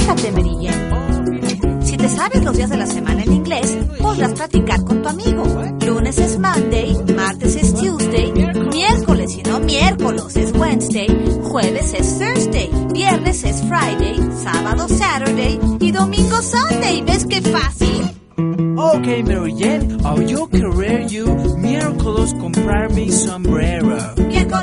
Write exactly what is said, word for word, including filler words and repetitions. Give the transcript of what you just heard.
Fíjate, Mary Jane. Si te sabes los días de la semana en inglés, podrás practicar con tu amigo. Lunes es Monday, martes es Tuesday, miércoles y no miércoles es Wednesday, jueves es Thursday, viernes es Friday, sábado Saturday y domingo Sunday. ¿Ves qué fácil? Okay, Mary Jane, I'll yo querer you miércoles comprar mi sombrero. Miércoles